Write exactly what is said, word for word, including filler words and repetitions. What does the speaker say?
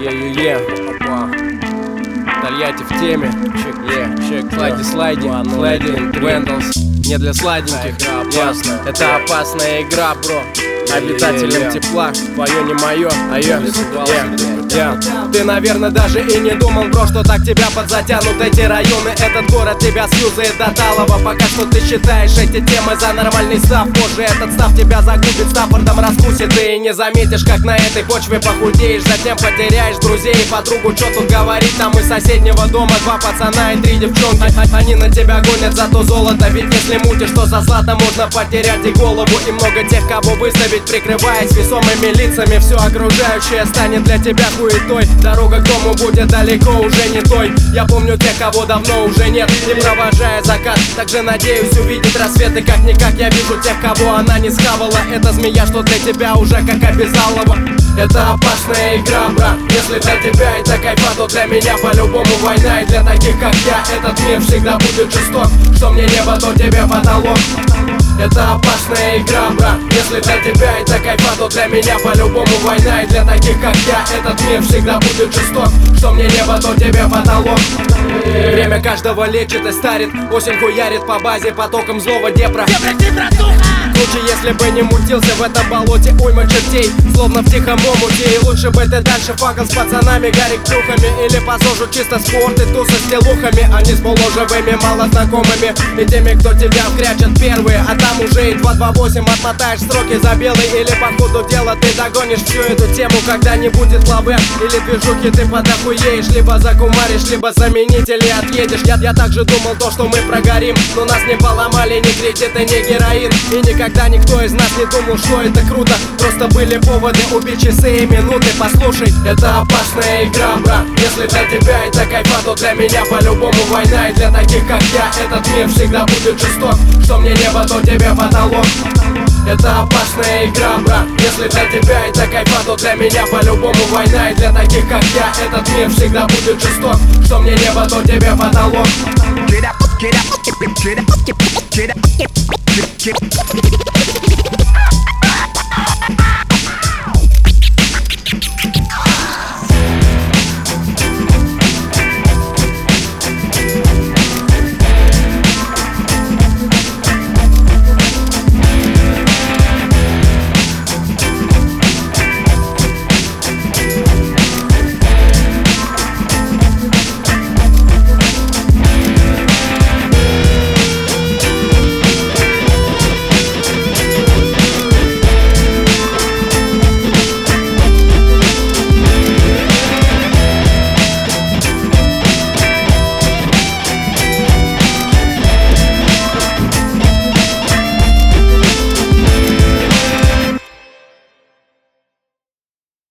Е-е-е, опа. Тольятти в теме. Чек, е, чек, слайди, слайди, слайди, Вендлс. Не для сладеньких, ясно. Это опасная игра, бро. Обитателям тепла, твое не мое, а я, я, я. Ты, наверное, даже и не думал, бро, что так тебя подзатянут эти районы. Этот город тебя сьюзает до талого. Пока что ты считаешь эти темы за нормальный став. Позже этот став тебя загубит, стаффордом раскусит. Ты и не заметишь, как на этой почве похудеешь. Затем потеряешь друзей и подругу. Чё тут говорить, там из соседнего дома два пацана и три девчонки. Они на тебя гонят за то золото. Ведь если мутишь, то за злато можно потерять и голову. И много тех, кого выставить, прикрываясь весомыми лицами. Все окружающее станет для тебя хуетой. Дорога к дому будет далеко уже не той. Я помню тех, кого давно уже нет, не провожая закат. Также надеюсь увидеть рассветы. Как-никак я вижу тех, кого она не схавала. Это змея, что для тебя уже как обязалова. Это опасная игра, брат. Если для тебя это кайфа, то для меня по-любому война. И для таких, как я, этот мир всегда будет жесток. Что мне небо, то тебе потолок. Это опасная игра, брат. Если для тебя это кайфа, то для меня по-любому война. И для таких, как я, этот мир всегда будет жесток. Что мне небо, то тебе потолок. Время каждого лечит и старит. Осень хуярит по базе потоком злого депра. Лучше, если бы не мутился в этом болоте уйма чертей, словно в тихом омуте. И лучше бы ты дальше факал с пацанами, гарик трюхами. Или по зожу чисто спорт и тусы с телухами. А не с полуживыми, малознакомыми и теми, кто тебя вкрячет первые. А там уже и два два восемь отмотаешь сроки за белый. Или по ходу дела ты догонишь всю эту тему, когда не будет лавы или движухи, ты подохуеешь. Либо закумаришь, либо заменители отъедешь. Я, я также думал то, что мы прогорим, но нас не поломали ни кредиты, ни героин. И никогда никто из нас не думал, что это круто. Просто были поводы убить часы и минуты. Послушай, это опасная игра, брат. Если для тебя это кайфа, то для меня по-любому война. И для таких, как я, этот мир всегда будет жесток. Что мне небо, то тебе потолок. Это опасная игра, брат. Если для тебя это кайфа, то для меня по-любому война. И для таких, как я, этот мир всегда будет жесток. Что мне небо, то тебе потолок. Get up, get up, get up, get up, get up, get up.